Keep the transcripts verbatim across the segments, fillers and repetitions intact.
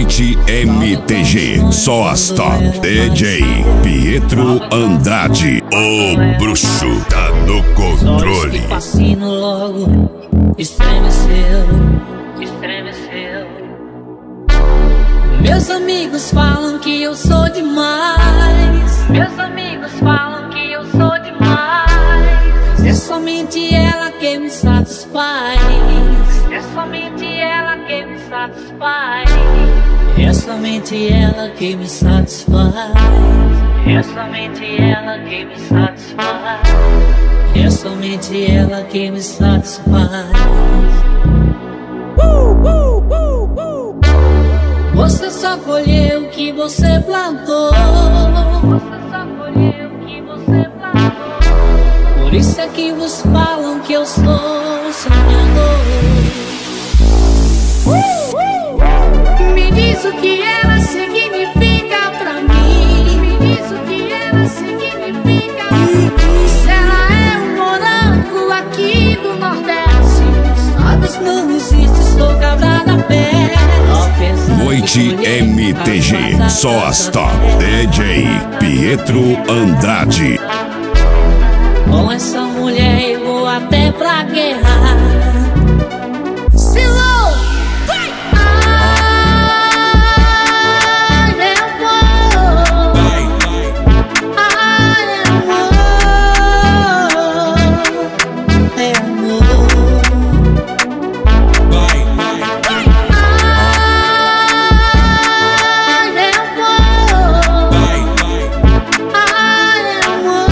Noite M T G, só as top. D J Pietro Andrade, o bruxo tá no controle. O fascínio logo estremeceu, estremeceu. Meus amigos falam que eu sou demais. Meus amigos falam que eu sou demais. Mas é somente ela que me satisfaz. É somente ela que me satisfaz. É somente ela que me satisfaz. É somente ela que me satisfaz. É somente ela que me satisfaz. Uh, uh, uh, uh. Você só colheu o que você plantou. Você só colheu o que você plantou. Por isso é que vos falam que eu sou sonhador. Uh, uh, uh. Me diz o que ela significa pra mim. Me diz o que ela significa pra mim. Se ela é um morango aqui do Nordeste, sabes, não existe, estou quebrada a pé. Noite M T G, só as top. D J Pietro Andrade. Com essa mulher eu vou até pra guerra. Silou! Vai! Ai, meu amor! Vai, vai! Ai, amor! Meu amor! Vai, vai! Vai! Ai, meu amor! Vai, vai! Ai, amor!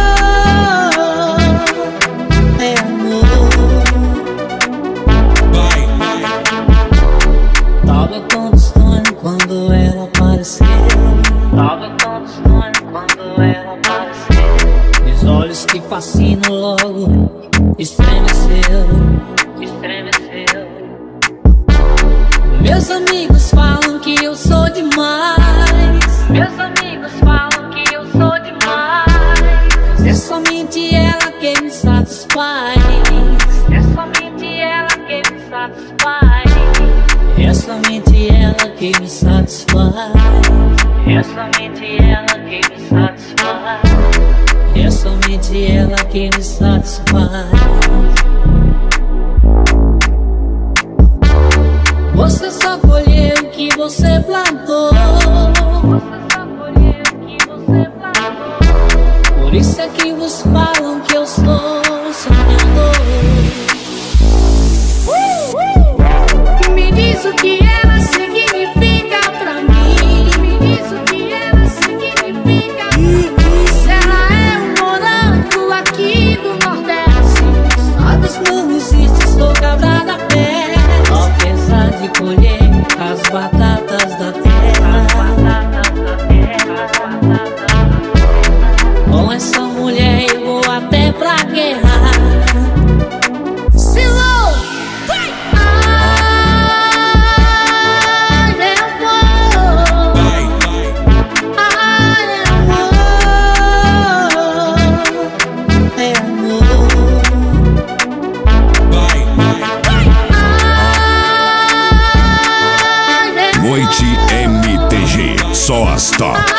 Meu amor! Vai, vai! Tava tão distante quando ela apareceu. Tava tão distante quando ela apareceu. Meus olhos que fascinam logo estremeceu, estremeceu. Meus amigos falam que eu sou demais. Meus amigos falam que eu sou demais. Mas é somente ela que me satisfaz. É somente ela que me satisfaz. É somente ela que me satisfaz. É somente ela que me satisfaz. É somente ela que me satisfaz. Você só colheu o que você plantou. Você só colheu o que você plantou. Por isso é que vos falam que eu sou sonhador. Uh, uh. Me diz o que ela significa pra mim. Me diz o que ela significa pra mim. Se ela é um morango aqui do Nordeste, sabes, não existe, estou quebrada a pé. Apesar de colher as batatas da terra, com essa mulher eu vou até pra guerra. Silou! Vai! Ai, meu amor! Vai, vai! Ai, amor! Meu amor! Vai, vai! Noite M T G, só as top.